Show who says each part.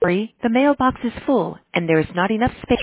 Speaker 1: sorry, the mailbox is full and there is not enough space.